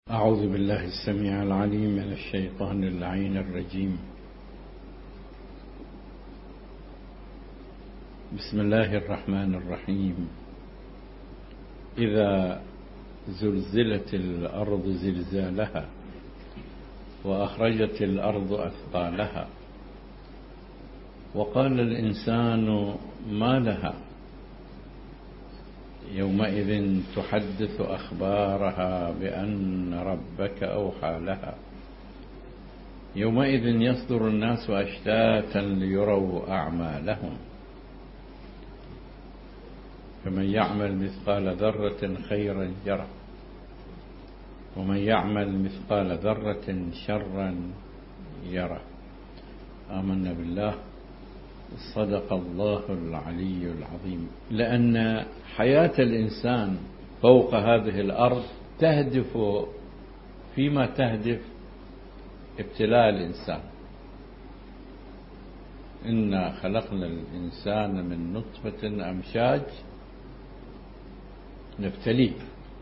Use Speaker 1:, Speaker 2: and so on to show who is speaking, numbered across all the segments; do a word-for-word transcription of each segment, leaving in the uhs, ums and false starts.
Speaker 1: أعوذ بالله السميع العليم من الشيطان اللعين الرجيم. بسم الله الرحمن الرحيم. إذا زلزلت الأرض زلزالها وأخرجت الأرض أثقالها وقال الإنسان ما لها يومئذ تحدث أخبارها بأن ربك أوحى لها يومئذ يصدر الناس أشتاتا ليروا أعمالهم فمن يعمل مثقال ذرة خيرا يره ومن يعمل مثقال ذرة شرا يره. آمنا بالله. صدق الله العلي العظيم. لأن حياة الإنسان فوق هذه الأرض تهدف فيما تهدف ابتلاء الإنسان. إنا خلقنا الإنسان من نطفة أمشاج نبتليه.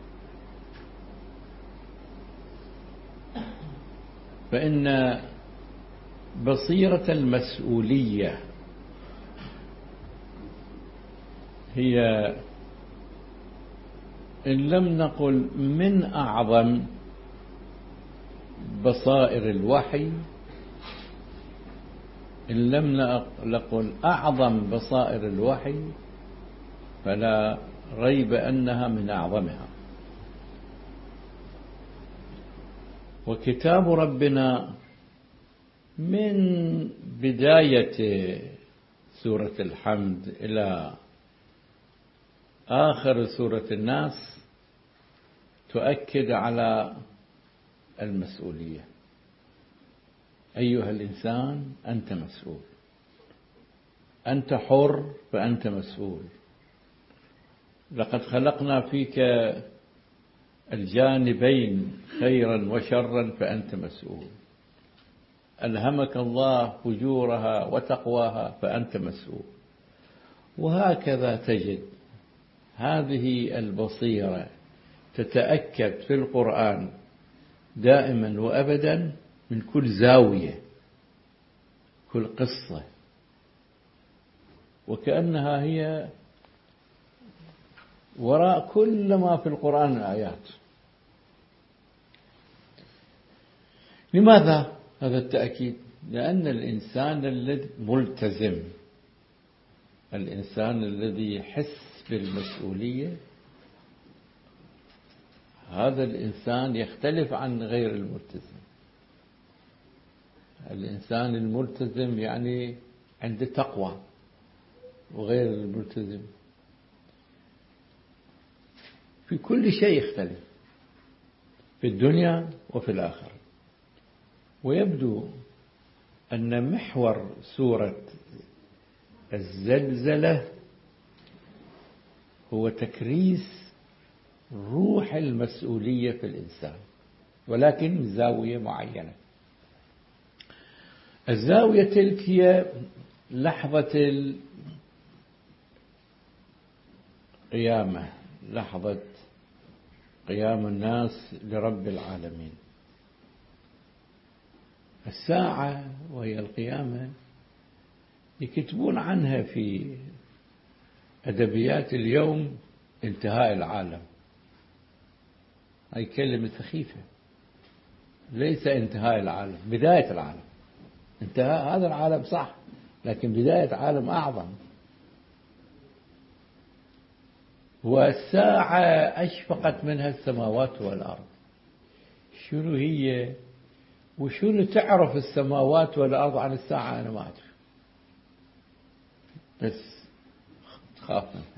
Speaker 1: فإن بصيرة المسؤولية هي إن لم نقل من أعظم بصائر الوحي، إن لم نقل أعظم بصائر الوحي، فلا ريب أنها من أعظمها. وكتاب ربنا من بداية سورة الحمد إلى آخر سورة الناس تؤكد على المسؤولية. أيها الإنسان أنت مسؤول، أنت حر فأنت مسؤول. لقد خلقنا فيك الجانبين خيرا وشرا فأنت مسؤول. ألهمك الله فجورها وتقواها فأنت مسؤول. وهكذا تجد هذه البصيرة تتأكد في القرآن دائما وأبدا من كل زاوية، كل قصة، وكأنها هي وراء كل ما في القرآن الآيات. لماذا هذا التأكيد؟ لأن الإنسان الذي ملتزم، الإنسان الذي يحس بالمسؤولية، هذا الإنسان يختلف عن غير الملتزم. الإنسان الملتزم يعني عنده تقوى، وغير الملتزم في كل شيء يختلف، في الدنيا وفي الآخرة. ويبدو أن محور سورة الزلزلة هو تكريس روح المسؤولية في الإنسان، ولكن من زاوية معينة. الزاوية تلك هي لحظة القيامة، لحظة قيام الناس لرب العالمين. الساعة وهي القيامة يكتبون عنها في أدبيات اليوم انتهاء العالم. هاي كلمة سخيفة. ليس انتهاء العالم، بداية العالم. انتهاء هذا العالم صح، لكن بداية عالم أعظم. والساعة أشفقت منها السماوات والأرض. شنو هي وشنو تعرف السماوات والأرض عن الساعة؟ أنا ما أعرف، بس تخاف منها.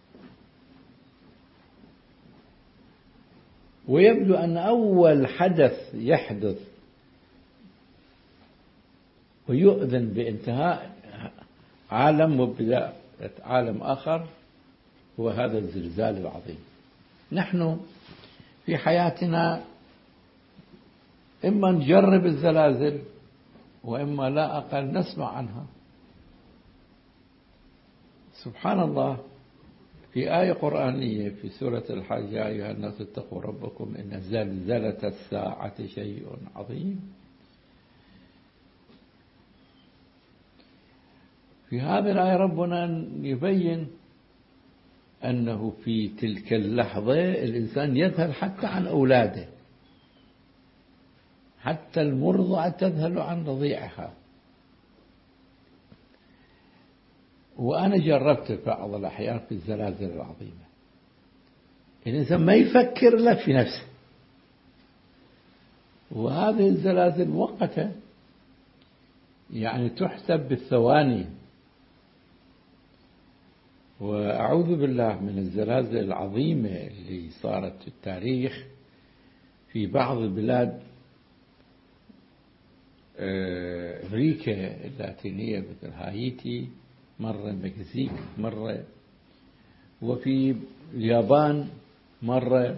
Speaker 1: ويبدو أن أول حدث يحدث ويؤذن بانتهاء عالم وبداية عالم آخر هو هذا الزلزال العظيم. نحن في حياتنا إما نجرب الزلازل وإما لا أقل نسمع عنها. سبحان الله، في آية قرآنية في سورة الحج: يا أيها الناس اتقوا ربكم إن زلزلة الساعة شيء عظيم. في هذه الآية ربنا يبين أنه في تلك اللحظة الإنسان يذهل حتى عن أولاده، حتى المرضعة تذهل عن رضيعها. وأنا جربت في بعض الأحيان في الزلازل العظيمة، الإنسان ما يفكر إلا في نفسه، وهذه الزلازل مؤقتة يعني تحسب بالثواني. وأعوذ بالله من الزلازل العظيمة اللي صارت في التاريخ في بعض البلاد أمريكا اللاتينية مثل هايتي، مرة المكسيك، مرة وفي اليابان مرة.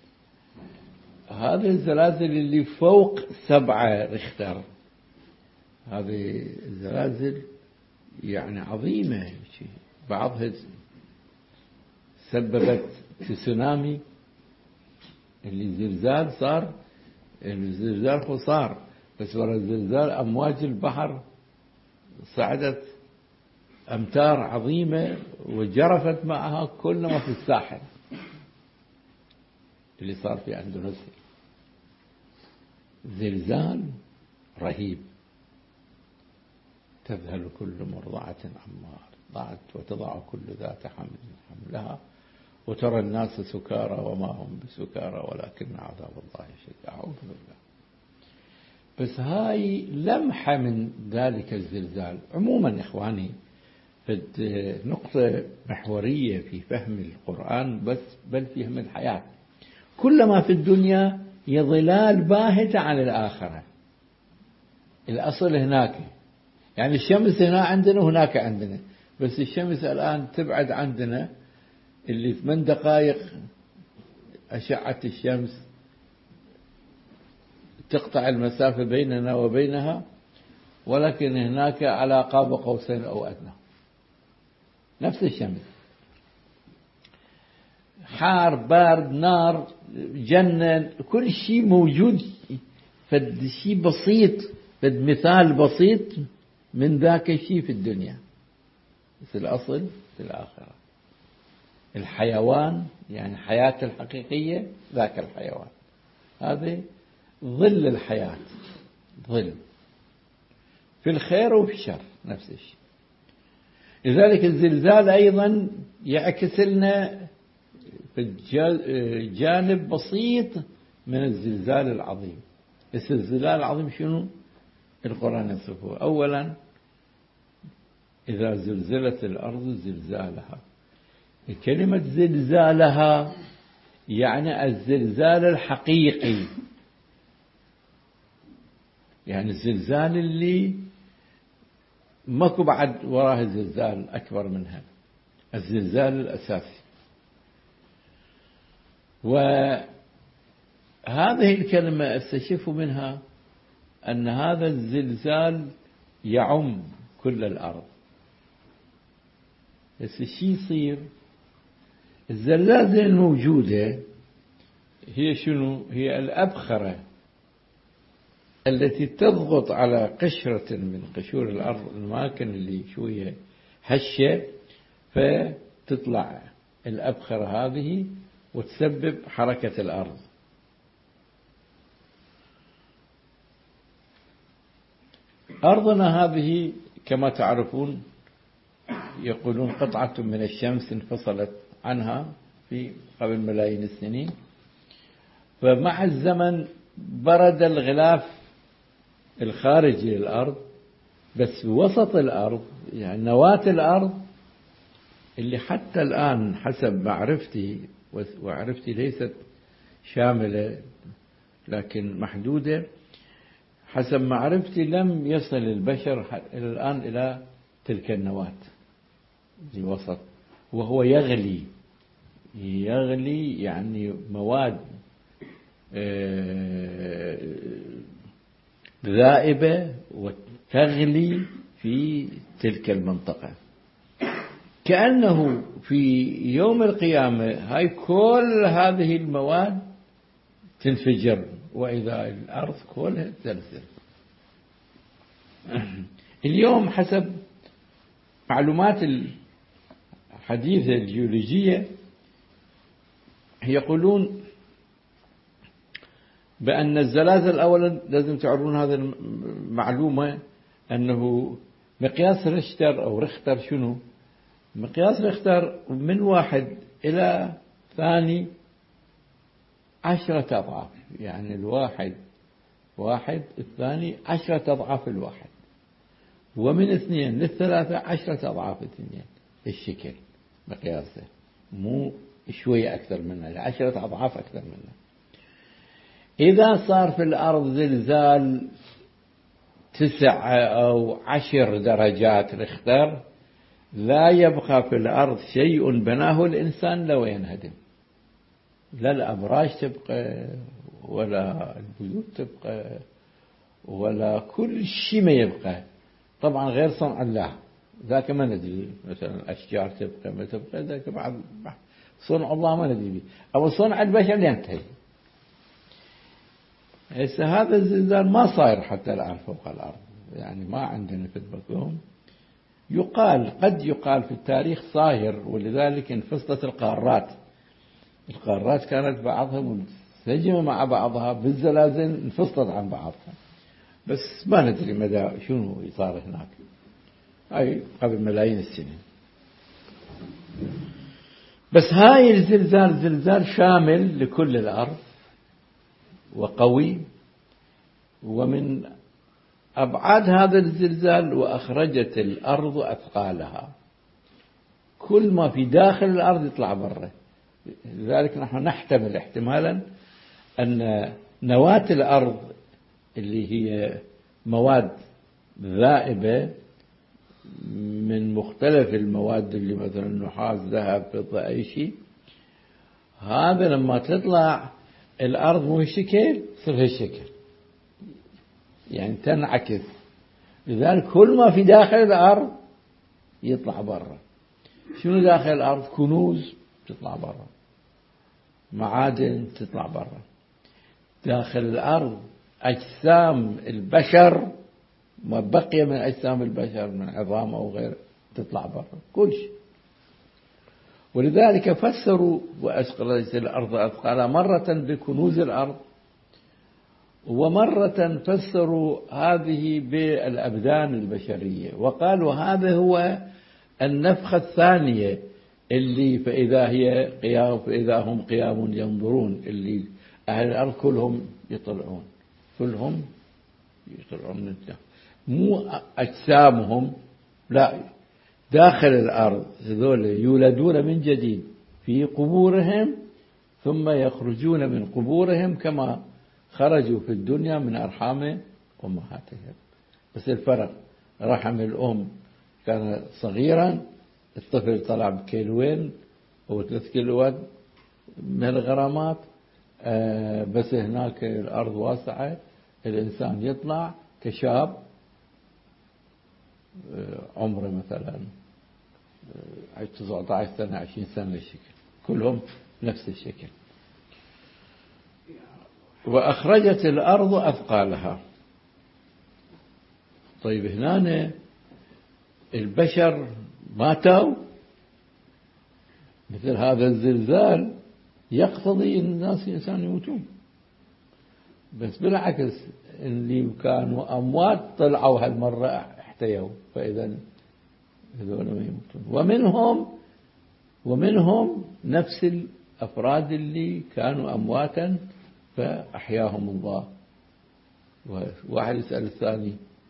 Speaker 1: هذه الزلازل اللي فوق سبعة ريختر، هذه الزلازل يعني عظيمة، بعضها سببت تسونامي، اللي زلزال صار، الزلزال هو صار بس ورا الزلزال أمواج البحر صعدت أمتار عظيمة وجرفت معها كل ما في الساحل، اللي صار في أندونيسيا زلزال رهيب. تذهل كل مرضعة عما أرضعت وتضع كل ذات حمل حملها وترى الناس سكارى وما هم بسكارى ولكن عذاب الله شديد. أعوذ بالله. بس هاي لمحة من ذلك الزلزال. عموما إخواني، نقطة محورية في فهم القرآن بس بل في فهم الحياة. كل ما في الدنيا هي ظلال باهتة عن الآخرة. الأصل هناك، يعني الشمس هنا عندنا وهناك عندنا، بس الشمس الآن تبعد عندنا اللي ثمان دقائق أشعة الشمس تقطع المسافة بيننا وبينها، ولكن هناك على قاب قوسين أو أدنى. نفس الشمس، حار بارد نار جنة، كل شيء موجود. فد شيء بسيط، فد مثال بسيط من ذاك الشيء في الدنيا، بس الأصل في الآخرة. الحيوان يعني حياة الحقيقية ذاك الحيوان، هذا ظل الحياة، ظل في الخير وفي الشر نفس الشيء. لذلك الزلزال أيضا يعكس لنا جانب بسيط من الزلزال العظيم. الزلزال العظيم شنو؟ القرآن يصفه: أولا إذا زلزلت الأرض زلزالها. كلمة زلزالها يعني الزلزال الحقيقي، يعني الزلزال اللي ماكو بعد وراه زلزال أكبر منها، الزلزال الأساسي. وهذه الكلمة استشف منها أن هذا الزلزال يعم كل الأرض. بس الشيء يصير، الزلازل الموجودة هي شنو؟ هي الأبخرة التي تضغط على قشرة من قشور الأرض، الأماكن اللي شوية هشة، فتطلع الأبخرة هذه وتسبب حركة الأرض. أرضنا هذه كما تعرفون يقولون قطعة من الشمس انفصلت عنها في قبل ملايين السنين، فمع الزمن برد الغلاف الخارجي للأرض، بس وسط الأرض يعني نواة الأرض اللي حتى الآن حسب معرفتي، وعرفتي ليست شاملة لكن محدودة، حسب معرفتي لم يصل البشر إلى الآن إلى تلك النواة في وسط، وهو يغلي يغلي يعني مواد ذائبة وتغلي في تلك المنطقة. كأنه في يوم القيامة هاي كل هذه المواد تنفجر، وإذا الأرض كلها تزلزل. اليوم حسب معلومات الحديثة الجيولوجية يقولون بأن الزلازل أولا لازم تعرفون هذا المعلومة، أنه مقياس ريختر أو ريختر شنو؟ مقياس ريختر من واحد إلى ثاني عشرة أضعاف، يعني الواحد واحد، الثاني عشرة أضعاف الواحد، ومن اثنين للثلاثة عشرة أضعاف اثنين. الشكل مقياسه مو شوية أكثر منه، عشرة أضعاف أكثر منه. إذا صار في الأرض زلزال تسع أو عشر درجات ريختر لا يبقى في الأرض شيء بناه الإنسان لو ينهدم، لا الأبراج تبقى ولا البيوت تبقى ولا كل شيء ما يبقى. طبعا غير صنع الله، ذاك ما ندري، مثلا الأشجار تبقى ما تبقى، ذاك بعد صنع الله ما ندري به، أو صنع البشر ينتهي. هسه هذا الزلزال ما صاير حتى الآن فوق الأرض، يعني ما عندنا في البكوم. يقال قد يقال في التاريخ صاير، ولذلك انفصلت القارات. القارات كانت بعضها منسجمة مع بعضها، بالزلازل انفصلت عن بعضها، بس ما ندري مدى شنو صار هناك، أي قبل ملايين السنين. بس هاي الزلزال زلزال شامل لكل الأرض وقوي، ومن أبعاد هذا الزلزال وأخرجت الأرض أثقالها، كل ما في داخل الأرض يطلع برا. لذلك نحن نحتمل احتمالا أن نواة الأرض اللي هي مواد ذائبة من مختلف المواد، اللي مثلا نحاس ذهب فضة أي شيء، هذا لما تطلع الأرض مو هالشكل تصير هالشكل، يعني تنعكس. لذلك كل ما في داخل الأرض يطلع برا. شنو داخل الأرض؟ كنوز تطلع برا، معادن تطلع برا. داخل الأرض أجسام البشر، ما بقي من أجسام البشر من عظام أو غيره تطلع برا، كل شيء. ولذلك فسروا وأثقلت الأرض أثقالها مرة بكنوز الأرض، ومرة فسروا هذه بالأبدان البشرية، وقالوا هذا هو النفخة الثانية اللي فإذا هي قيام فإذا هم قيام ينظرون، اللي أهل الأرض كلهم يطلعون، كلهم يطلعون من الداخل، مو أجسامهم، لا، داخل الأرض هذول يولدون من جديد في قبورهم، ثم يخرجون من قبورهم كما خرجوا في الدنيا من أرحام أمهاتهم. بس الفرق رحم الأم كان صغيرا، الطفل طلع بكيلوين أو ثلاث كيلوات من الغرامات، بس هناك الأرض واسعة، الإنسان يطلع كشاب عمره مثلا تسعة عشر سنة عشرين سنة، الشكل كلهم نفس الشكل. وأخرجت الأرض أثقالها. طيب هنا البشر ماتوا، مثل هذا الزلزال يقتضي أن الناس الإنسان يموتون، بس بالعكس اللي كانوا أموات طلعوا هالمرة احتيوا، فإذا هذول ما يموتون. ومنهم ومنهم نفس الأفراد اللي كانوا أمواتا فأحياهم الله. واحد يسأل الثاني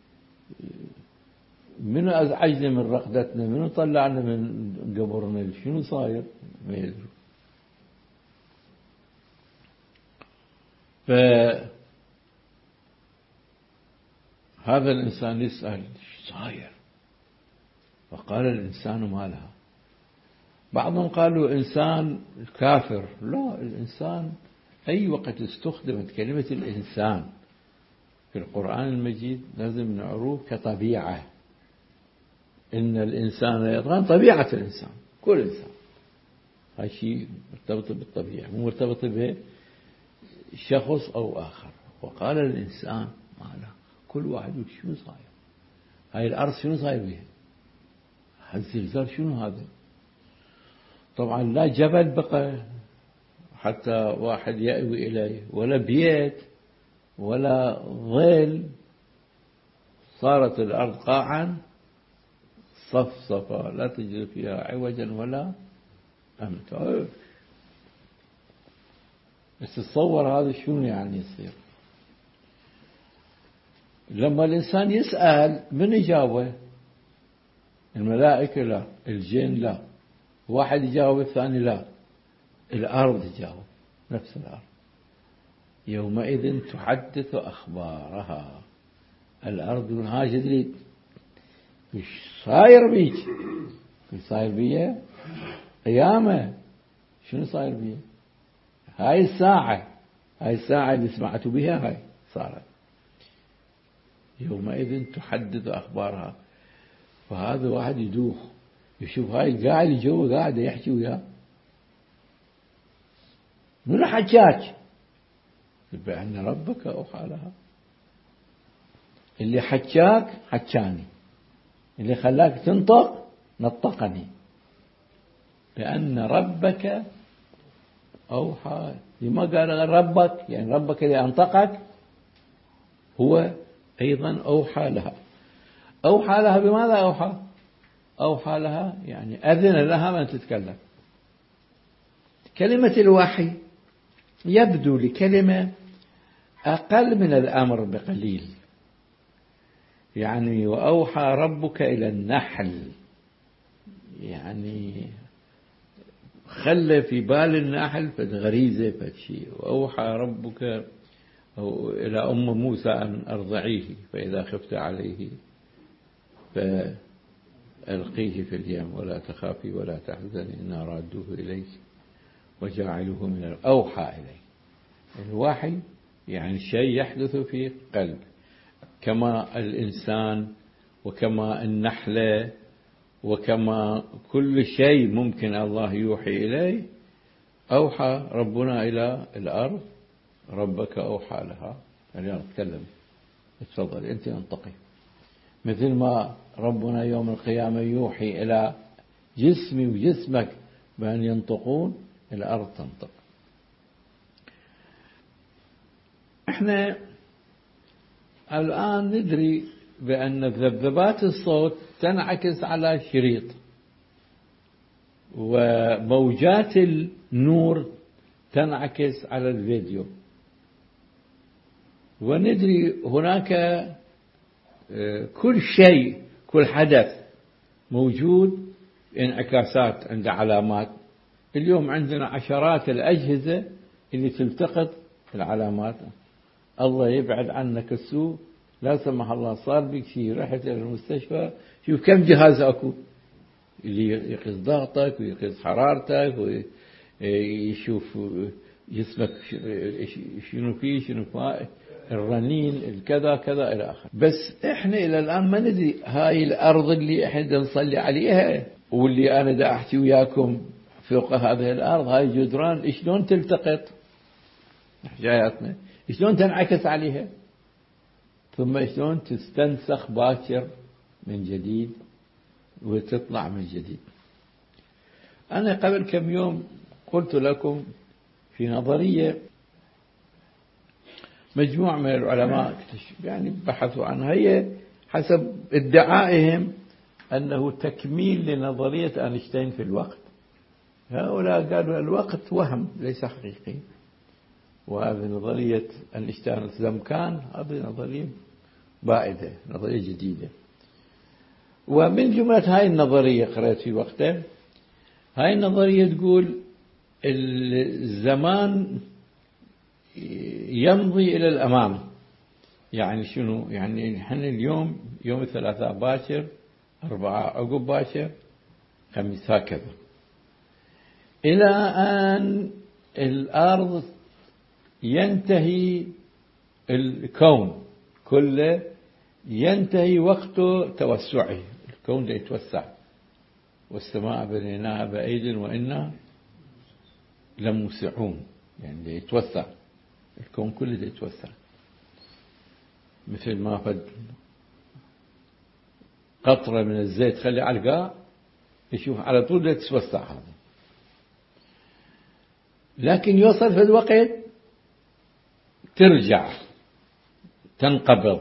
Speaker 1: منو أزعجنا من رقدتنا، منو طلعنا من قبرنا، شنو صاير؟ ما يدري. فهذا الإنسان يسأل شو صاير؟ فقال الإنسان ما لها. بعضهم قالوا إنسان كافر، لا، الإنسان أي وقت استخدمت كلمة الإنسان في القرآن المجيد لازم نعرف كطبيعة. إن الإنسان يطغى، طبيعة الإنسان، كل إنسان هذا شيء مرتبط بالطبيعة، مو مرتبط به شخص أو آخر. وقال الإنسان ما له، كل واحد يقول شنو صاير، هاي الأرض شنو صاير بها، هالزلزال شنو هذا. طبعا لا جبل بقى حتى واحد يأوي إليه، ولا بيت ولا ظل، صارت الأرض قاعا صفصفا لا تجد فيها عوجا ولا أمتا. بس تصور هذا شنو يعني يصير. لما الإنسان يسأل من يجاوبه؟ الملائكة لا، الجن لا، واحد يجاوب الثاني لا، الأرض تجاوب، نفس الأرض. يومئذ تحدث أخبارها. الأرض من هاي تدري وش صاير بيك، وش صاير بيه قيامة، شنو صاير بيه. هاي الساعة، هاي الساعة اللي سمعتوا بها هاي صارت. يومئذ تحدث أخبارها. فهذا واحد يدوخ يشوف هاي قاعد جوا قاعد يحكي وياه، من حكاك؟ بأن ربك أوحى لها. اللي حكاك حكاني، اللي خلاك تنطق نطقني، بأن ربك أوحى. لما قال ربك؟ يعني ربك اللي أنطقك هو أيضا أوحى لها. أوحى لها بماذا أوحى؟ أوحى لها يعني أذن لها من تتكلم. كلمة الوحي يبدو لكلمة أقل من الأمر بقليل. يعني وأوحى ربك إلى النحل، يعني خلى في بال النحل فد غريزة فد شيء. وأوحى ربك أو إلى أم موسى أن أرضعيه فإذا خفت عليه فألقيه في اليم ولا تخافي ولا تحزني إنا رادوه إليك وجاعلوه من أوحى إليه. الوحي يعني شيء يحدث في قلب، كما الإنسان وكما النحلة وكما كل شيء ممكن الله يوحي إليه. أوحى ربنا إلى الأرض، ربك أوحى لها. اليوم تكلم، تفضل أنت انطقي. مثل ما ربنا يوم القيامة يوحي إلى جسمي وجسمك بأن ينطقون، الأرض تنطق. احنا الآن ندري بأن ذبذبات الصوت تنعكس على شريط، وموجات النور تنعكس على الفيديو، وندري هناك كل شيء كل حدث موجود انعكاسات عند علامات. اليوم عندنا عشرات الأجهزة اللي تلتقط العلامات. الله يبعد عنك السوء، لا سمح الله صار بك شيء رحت إلى المستشفى، شوف كم جهاز أكو اللي يقيس ضغطك ويقيس حرارتك ويشوف جسمك شنو فيه شنو فيه، الرنين الكذا كذا إلى آخره. بس إحنا إلى الآن ما ندري هاي الأرض اللي إحنا نصلي عليها واللي أنا دا أحكي وياكم فوق هذه الأرض، هاي جدران شلون تلتقط حجاياتنا، شلون تنعكس عليها، ثم شلون تستنسخ باكر من جديد وتطلع من جديد. أنا قبل كم يوم قلت لكم في نظرية مجموعة من العلماء يعني بحثوا عنها، هي حسب ادعائهم أنه تكميل لنظرية أينشتاين في الوقت. هؤلاء قالوا الوقت وهم ليس حقيقي، وهذه نظرية أينشتاين الزمكان هذه نظرية بائدة، نظرية جديدة. ومن جملة هاي النظرية قرأت في وقته، هاي النظرية تقول الزمان يمضي إلى الأمام. يعني شنو؟ يعني نحن اليوم يوم الثلاثاء باكر، أربعاء عقب باكر، خميس، هكذا إلى أن الأرض ينتهي الكون كله، ينتهي وقت توسعه، الكون ده يتوسع. والسماء بنيناها بأيد وإنا لموسعون، يعني ده يتوسع، الكون كله ده يتوسع. مثل ما فد قطرة من الزيت خلي على القاع يشوف على طول ده يتوسع هذا. لكن يوصل في الوقت ترجع تنقبض.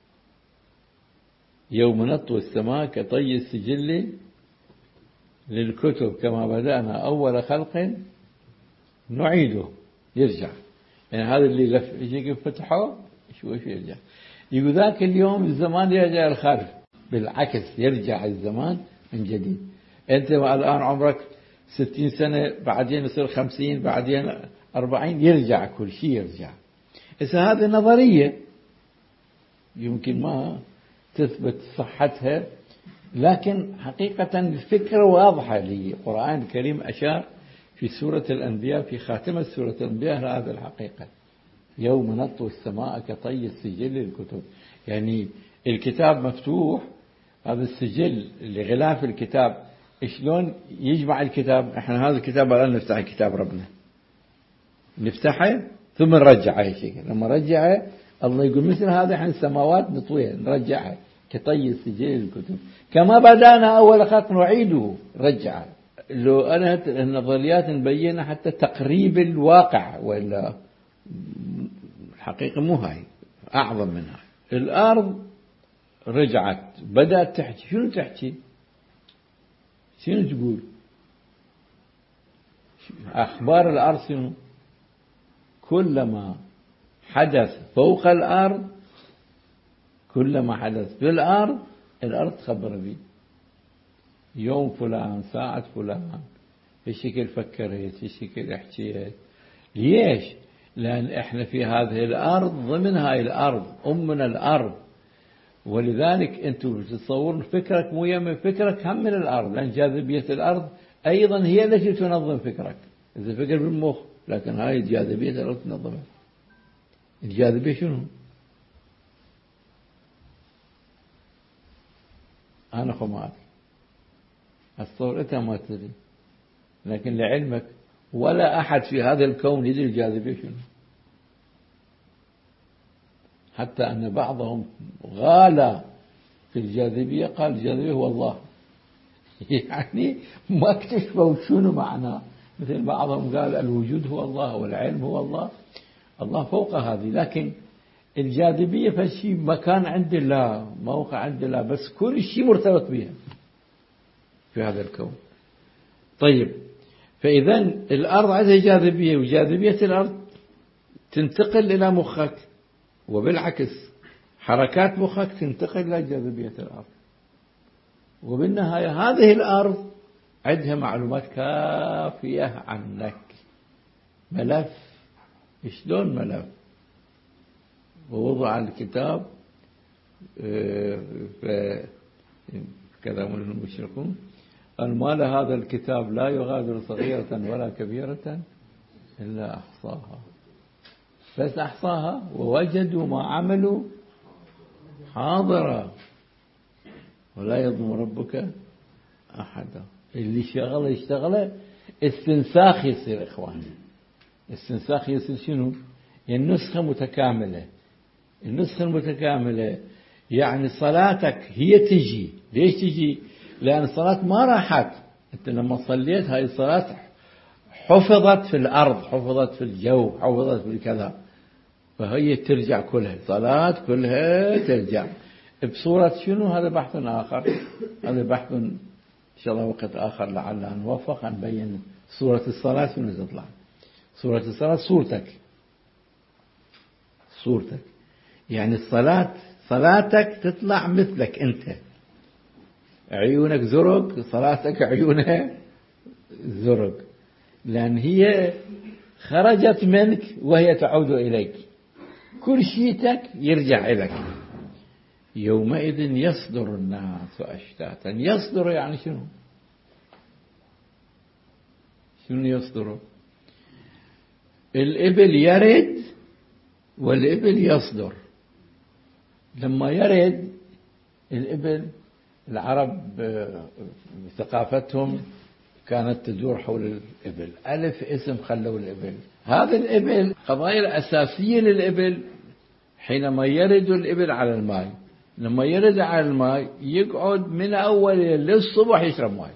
Speaker 1: يوم نطوي السماء كطي السجل للكتب كما بدأنا أول خلق نعيده، يرجع. يعني هذا اللي لف يجي فتحه شوي شوي يرجع. يقول ذاك اليوم الزمان يرجع الخلف، بالعكس يرجع الزمان من جديد. أنت الآن عمرك ستين سنة، بعدين يصير خمسين، بعدين أربعين، يرجع كل شيء يرجع. إذا هذه نظرية يمكن ما تثبت صحتها، لكن حقيقة الفكرة واضحة. للقرآن الكريم أشار في سورة الأنبياء في خاتمة سورة الأنبياء لهذه الحقيقة: يوم نطوي السماء كطي السجل للكتب. يعني الكتاب مفتوح، هذا السجل اللي غلاف الكتاب شلون يجمع الكتاب؟ احنا هذا الكتاب الآن نفتح كتاب ربنا، نفتحه ثم نرجعه هيك. لما نرجعه الله يقول مثل هذا احنا السماوات نطويها نرجعها كطي السجل للكتب كما بدأنا أول خلق نعيده، رجعه. لو أنا النظريات نبينها حتى تقريب الواقع، ولا الحقيقة مو هاي، أعظم منها. الأرض رجعت بدأت تحكي. شنو تحكي؟ شنو تقول؟ أخبار الأرض شنو؟ كلما حدث فوق الأرض، كلما حدث في الأرض الأرض تخبر به. يوم فلان، ساعة فلان، في شكل فكرت، في شكل احكيت. ليش؟ لأن احنا في هذه الأرض ضمن هاي الأرض، أمنا الأرض. ولذلك أنتم تتصورون فكرك مو يم فكرك هم من الأرض، لأن جاذبية الأرض أيضا هي التي تنظم فكرك. إذا فكر بالمخ، لكن هاي جاذبية الأرض تنظمها. الجاذبية شنو؟ أنا خمات الصور أنت ما تدري، لكن لعلمك ولا أحد في هذا الكون يدري الجاذبية شنو. حتى أن بعضهم غالى في الجاذبية، قال الجاذبية هو الله. يعني ما اكتشفوا شنو معناه. مثل بعضهم قال الوجود هو الله والعلم هو الله، الله فوق هذه. لكن الجاذبية فشي مكان عند الله، موقع عند الله، بس كل شيء مرتبط بها في هذا الكون. طيب، فإذا الأرض عندها جاذبية، وجاذبية الأرض تنتقل إلى مخك، وبالعكس حركات مخك تنتقل إلى جاذبية الأرض. وبالنهاية هذه الأرض عندها معلومات كافية عنك. ملف، شلون ملف؟ ووضع الكتاب كذا من المشركون قال ما لهذا الكتاب لا يغادر صغيرة ولا كبيرة إلا أحصاها. بس أحصاها ووجدوا ما عملوا حاضرا ولا يظلم ربك أحدا. اللي شغله يشتغله. استنساخ يصير إخواني، استنساخ يصير شنو؟ يعني نسخة متكاملة. النسخة المتكاملة يعني صلاتك هي تجي. ليش تجي؟ لأن الصلاة ما راحت. أنت لما صليت هاي الصلاة حفظت في الأرض، حفظت في الجو، حفظت في كذا، فهي ترجع كلها. صلاة كلها ترجع بصورة شنو؟ هذا بحث آخر، هذا بحث إن شاء الله وقت آخر لعل نوفق أن نبين صورة الصلاة شنو تطلع. صورة الصلاة صورتك، صورتك يعني الصلاة، صلاتك تطلع مثلك أنت. عيونك زرق، صلاتك عيونها زرق، لأن هي خرجت منك وهي تعود إليك. كل شيءتك يرجع إليك. يومئذ يصدر الناس أشتاتا. يصدر يعني شنو؟ شنو يصدر؟ الإبل يرد والإبل يصدر. لما يرد الإبل العرب ثقافتهم كانت تدور حول الإبل، ألف اسم خلوا الإبل. هذا الإبل قضايا الأساسية للإبل حينما يرد الإبل على الماء، لما يرد على الماء يقعد من أول للصبح يشرب ماء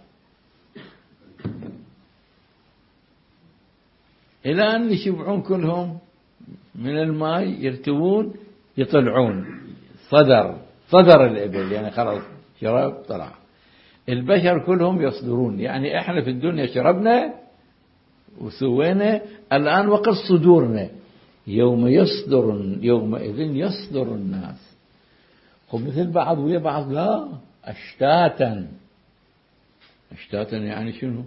Speaker 1: إلى أن يشبعون كلهم من الماء، يرتوون يطلعون صدر صدر الإبل، يعني خلاص شرب طلع. البشر كلهم يصدرون، يعني احنا في الدنيا شربنا وسوينا، الآن وقت صدورنا. يوم يصدر يومئذ يصدر الناس، هم مثل بعض ويا بعض؟ لا، أشتاتا. أشتاتا يعني شنو؟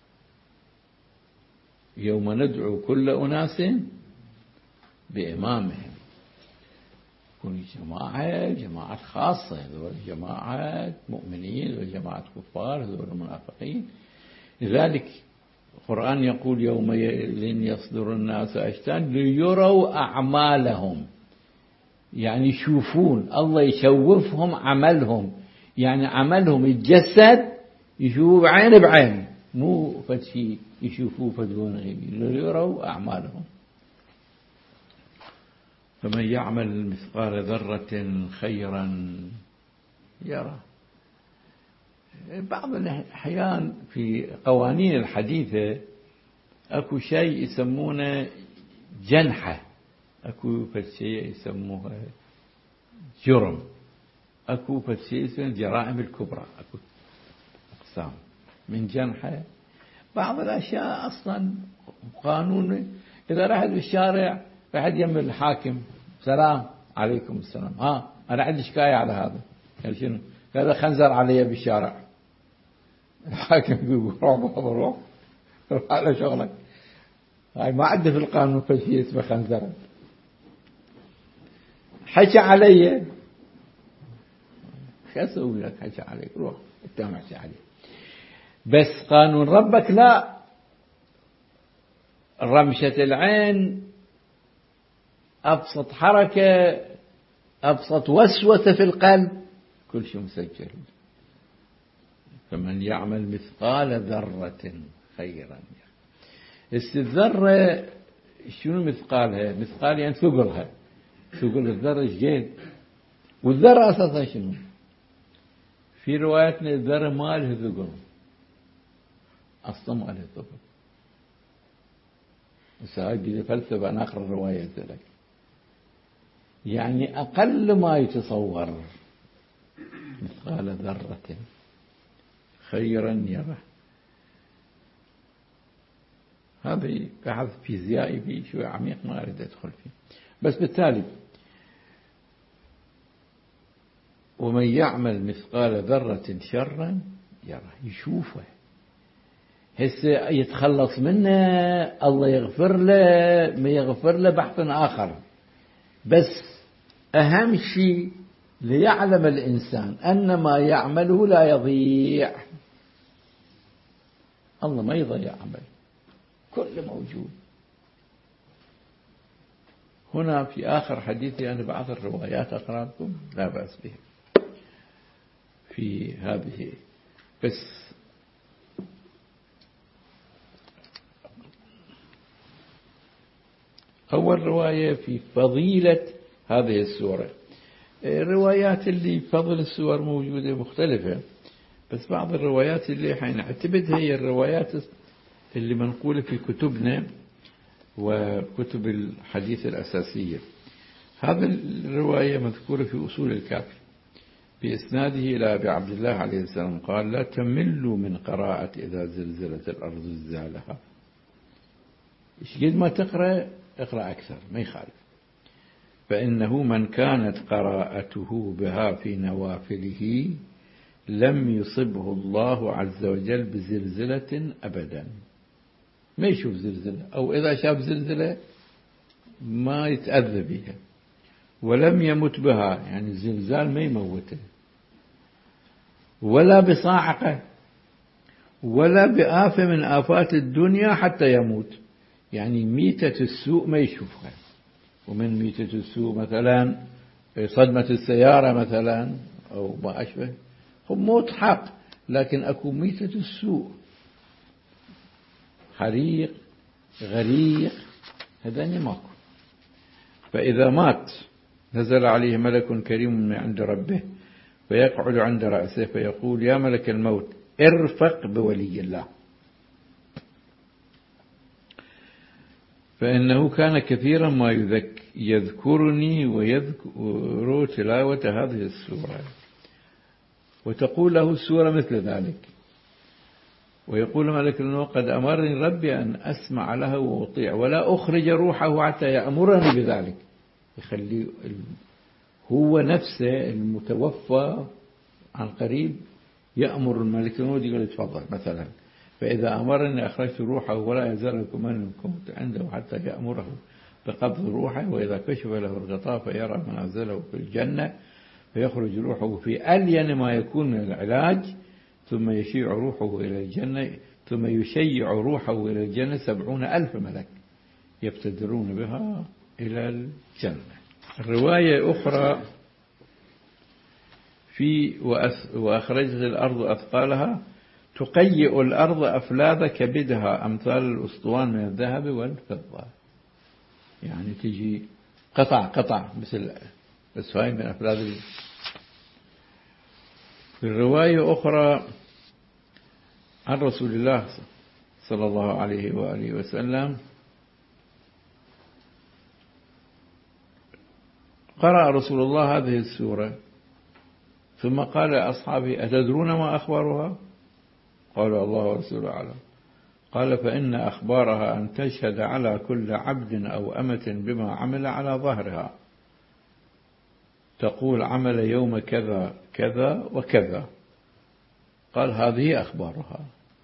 Speaker 1: يوم ندعو كل أناس بإمامهم، كل جماعة جماعة خاصة، هذول جماعة مؤمنين، هذول جماعة كفار، هذول منافقين. لذلك القرآن يقول يوم يصدر الناس أشتاتا ليروا أعمالهم، يعني يشوفون، الله يشوفهم عملهم، يعني عملهم يتجسد، يشوفوا عين بعين، مو فشي يشوفوه فدون غيبي، ليروا أعمالهم. فمن يعمل مثقال ذرة خيرا يرى. بعض الأحيان في قوانين الحديثة أكو شيء يسمونه جنحة، أكو شيء يسموه جرم، أكو شيء يسمونه الجرائم الكبرى، أكو أقسام من جنحة. بعض الأشياء أصلا قانون، إذا رحت بالشارع رحت يم الحاكم، سلام عليكم السلام، ها أنا عندي شكاية على هذا، قال شنو؟ هذا خنزر علي بالشارع. الحاكم يقول روح بابا روح روح على شغلك، هاي ما عنده في القانون فشي اسمه خنزرة. حكى علي، شو أسوي لك؟ حكى عليك، روح أنت ما حكى عليك. بس قانون ربك لا، رمشة العين، أبسط حركة، أبسط وسوسة في القلب، كل شيء مسجل. فمن يعمل مثقال ذرة خيرا. الذرة شنو مثقالها؟ مثقال يعني ثقلها، ثقل الذرة جيد. والذرة أساسا شنو؟ في رواياتنا الذرة ما له ثقل، أصلا ما له ثقل. بس هاي فلسفة، أنا آخر الرواية لك، يعني أقل ما يتصور مثقال ذرة خيرا يره. هذا بحث فيزيائي فيه شوي عميق ما أريد أدخل فيه، بس بالتالي ومن يعمل مثقال ذرة شرا يره، يشوفه، هسه يتخلص منه، الله يغفر له ما يغفر له بحث آخر. بس أهم شيء ليعلم الإنسان أن ما يعمله لا يضيع. الله ما يضيع عمل، كل موجود. هنا في آخر حديثي أنا بعض الروايات أقرأ لكم لا بأس بها في هذه، بس أول رواية في فضيلة هذه السورة. الروايات اللي فضل السور موجودة مختلفة، بس بعض الروايات اللي حنعتمدها هي الروايات اللي منقولة في كتبنا وكتب الحديث الأساسية. هذا الرواية مذكورة في أصول الكافي بإسناده إلى أبي عبد الله عليه السلام قال: لا تملوا من قراءة إذا زلزلت الأرض زلزالها. إيش قد ما تقرأ اقرأ أكثر ما يخالف، فإنه من كانت قراءته بها في نوافله لم يصبه الله عز وجل بزلزلة أبدا. ما يشوف زلزلة، أو إذا شاف زلزلة ما يتأذى بها، ولم يمت بها، يعني الزلزال ما يموته، ولا بصاعقة، ولا بآفة من آفات الدنيا حتى يموت، يعني ميتة السوء ما يشوفها. ومن ميتة السوء مثلا صدمة السيارة مثلا أو ما أشبه، هم موت حق، لكن أكو ميتة السوء، حريق، غريق، هذا ماكو. فإذا مات نزل عليه ملك كريم من عند ربه فيقعد عند رأسه فيقول: يا ملك الموت ارفق بولي الله، فإنه كان كثيرا ما يذك يذكرني ويذكر تلاوة هذه السورة. وتقول له السورة مثل ذلك. ويقول ملك الموت: قد أمرني ربي أن أسمع له وأطيع ولا أخرج روحه حتى يأمرني بذلك. يخلي هو نفسه المتوفى عن قريب يأمر الملك الموت يقول: تفضل مثلا. فإذا أمرني أخرجت روحه ولا يزال منكم عنده حتى يأمره بقبض روحه. وإذا كشف له الغطاء فيرى منازله في الجنة فيخرج روحه في ألين ما يكون من العلاج، ثم يشيع روحه إلى الجنة ثم يشيع روحه إلى الجنة سبعون ألف ملك يبتدرون بها إلى الجنة. الرواية أخرى في وأخرجت الأرض أثقالها تقيئ الأرض أفلاذ كبدها أمثال الأسطوان من الذهب والفضة، يعني تجي قطع قطع مثل بس هاي من أفلاذ. في الرواية أخرى عن رسول الله صلى الله عليه وآله وسلم قرأ رسول الله هذه السورة ثم قال لأصحابه: أتدرون ما أخبارها؟ قالوا: الله ورسوله أعلم. قال: فإن أخبارها أن تشهد على كل عبد أو أمة بما عمل على ظهرها، تقول: عمل يوم كذا كذا وكذا. قال: هذه أخبارها.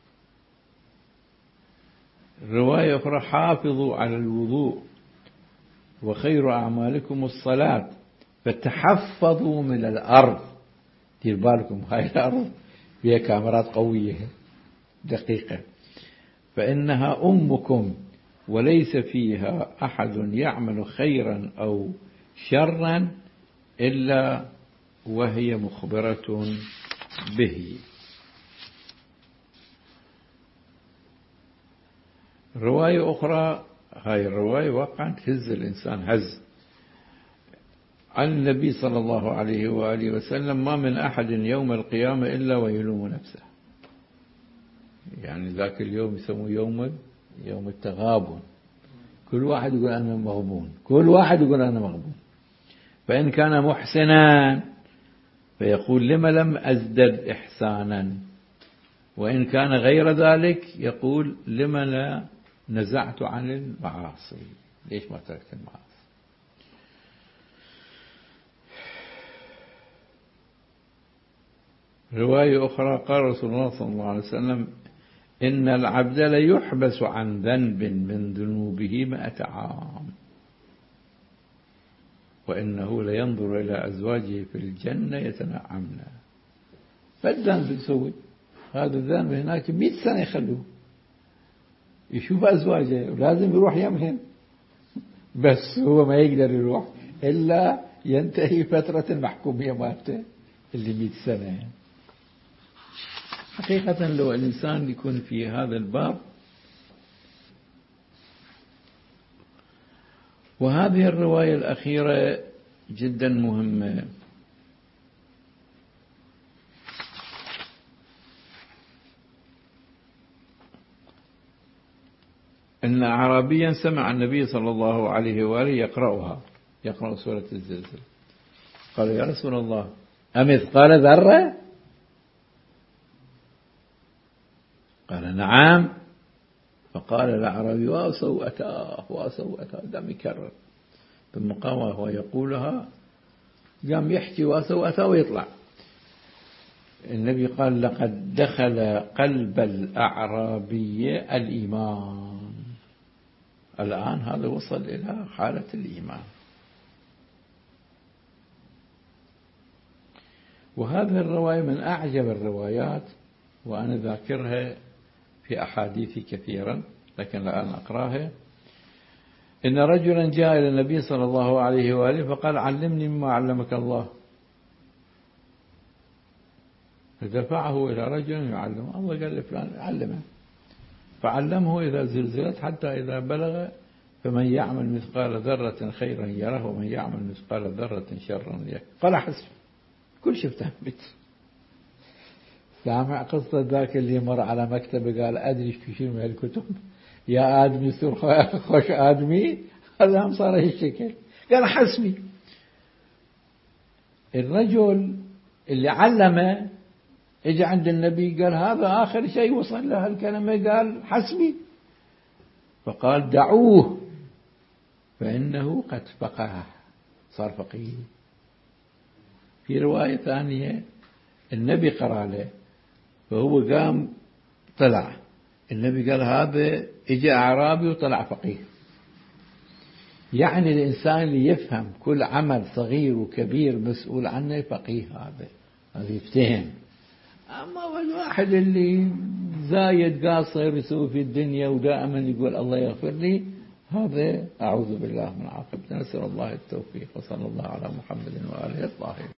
Speaker 1: رواية أخرى: حافظوا على الوضوء وخير أعمالكم الصلاة فتحفظوا من الأرض. دير بالكم، هاي الأرض فيها كاميرات قوية دقيقة، فإنها أمكم وليس فيها أحد يعمل خيرا أو شرا إلا وهي مخبرة به. رواية أخرى، هاي الرواية واقعا تهز الإنسان هز، عن النبي صلى الله عليه وآله وسلم: ما من أحد يوم القيامة إلا ويلوم نفسه. يعني ذاك اليوم يسموه يوم يوم التغابن، كل واحد يقول أنا مغبون، كل واحد يقول أنا مغبون. فإن كان محسنا فيقول: لما لم أزدد إحسانا، وإن كان غير ذلك يقول: لما لا نزعت عن المعاصي، ليش ما تركت المعاصي. رواية أخرى قال رسول الله صلى الله عليه وسلم: إن العبد ليحبس عن ذنب من ذنوبه مئة عام، وإنه لينظر إلى أزواجه في الجنة يتنعمن. فالذنب يسوي هذا الذنب هناك مئة سنة يخلوه يشوف أزواجه ولازم يروح يمهم، بس هو ما يقدر يروح إلا ينتهي فترة المحكومية مالته اللي مئة سنة. حقيقة لو الإنسان يكون في هذا الباب. وهذه الرواية الأخيرة جدا مهمة. أن أعرابيا سمع النبي صلى الله عليه وآله يقرأها، يقرأ سورة الزلزال. قال: يا رسول الله أمثقال ذرة؟ قال: نعم. فقال الأعرابي: وسوءتاه وسوءتاه، دام يكرر. ثم قام وهو يقولها، قام يحكي وسوءتاه ويطلع. النبي قال: لقد دخل قلب الأعرابي الإيمان. الآن هذا وصل إلى حالة الإيمان. وهذه الرواية من أعجب الروايات، وأنا ذاكرها في أحاديث كثيرا لكن الآن أقراها. إن رجلا جاء إلى النبي صلى الله عليه وآله فقال: علمني مما علمك الله. فدفعه إلى رجل يعلمه. الله قال لفلان علمه، فعلمه إذا زلزلت حتى إذا بلغ فمن يعمل مثقال ذرة خيرا يره ومن يعمل مثقال ذرة شرا يره. قال حسب كل شيء فهمت. سامع قصة ذاك اللي مر على مكتبه قال أدري في شنو من الكتب يا آدمي سور خوش آدمي، هذا هم صار هالشكل. قال حسبي. الرجل اللي علمه اجى عند النبي قال هذا آخر شيء وصل له الكلمة، قال حسبي. فقال دعوه فإنه قد فقه، صار فقيه. في رواية ثانية النبي قرأ له فهو قام طلع، النبي قال هذا اجى أعرابي وطلع فقيه. يعني الإنسان اللي يفهم كل عمل صغير وكبير مسؤول عنه فقيه، هذا هذا يفتهم. أما الواحد اللي زايد قاصر يسوي في الدنيا ودائما يقول الله يغفر لي، هذا أعوذ بالله من عاقبته. نسأل الله التوفيق، وصلى الله على محمد وآله الطاهرين.